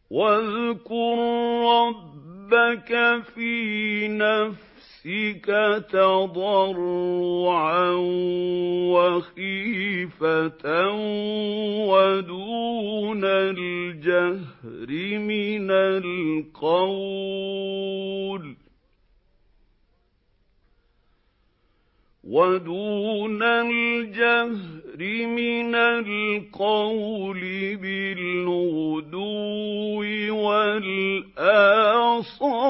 وَاذْكُر رَّبَّكَ فِي نَفْسِكَ تَضَرُّعًا وَخِيفَةً وَدُونَ الْجَهْرِ مِنَ الْقَوْلِ بِالْغُدُوِّ وَالْآصَالِ